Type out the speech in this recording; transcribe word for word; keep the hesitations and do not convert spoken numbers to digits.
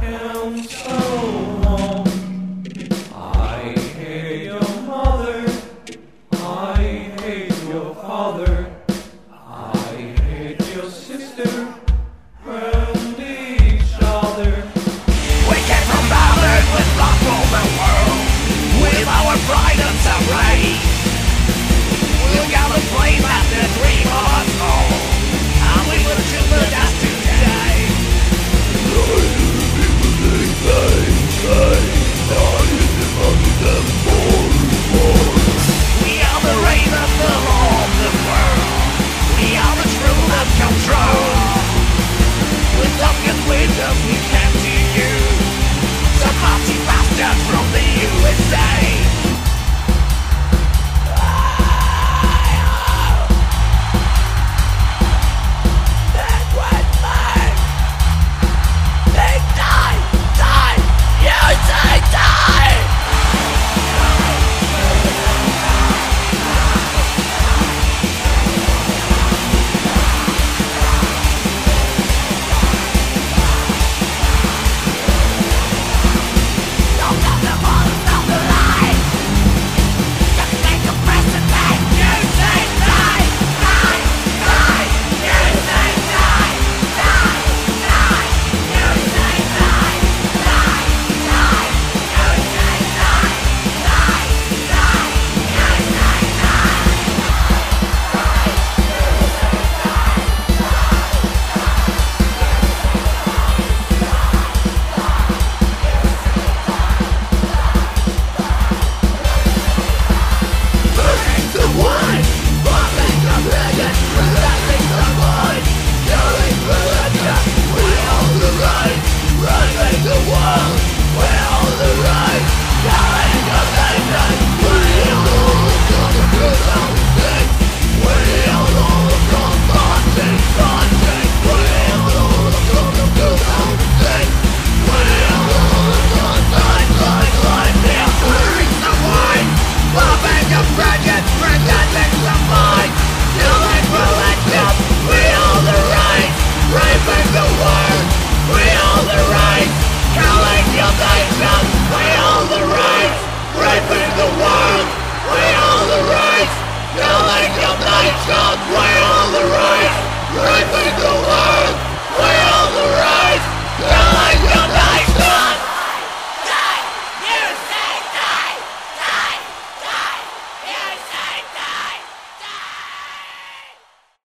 am so home. I hate your mother, I hate your father, I hate your sister and each other. We came from Babylon with blood from the world, with our pride and some rage. We'll gather flame at the dream of us all, and we will chill the dust today. We are the reign of the law of the world. We are the true that control. With talk and wisdom we came to you, some party bastards from the U S A. Killing of nations, we all the rights, raping the